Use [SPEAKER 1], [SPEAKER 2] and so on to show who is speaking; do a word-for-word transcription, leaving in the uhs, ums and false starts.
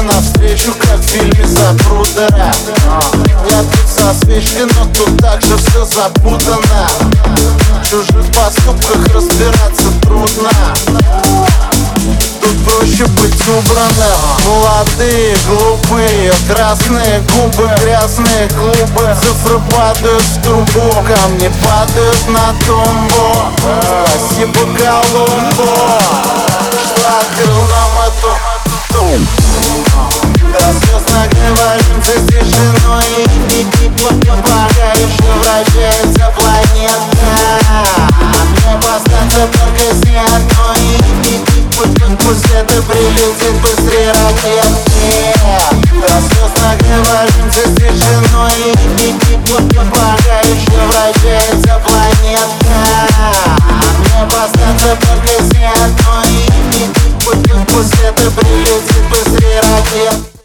[SPEAKER 1] навстречу, как в фильме «Запрудера». Я тут со свечкой, но тут также все запутано. В чужих поступках разбираться трудно. Тут проще быть убранным. Молодые, глупые, красные губы, грязные клубы. Цифры падают в трубу, камни падают на тумбу. Спасибо Колумбу, что открыл нам эту рассвестно говоримся с тишиной. Пока еще вращается планета, мне остаться только с ней одной. Пусть это прилетит быстрее ракеты. Рассвестно говоримся с тишиной. Пока еще вращается планета, мне остаться только с ней одной. Пусть это прилетит быстрее ракет.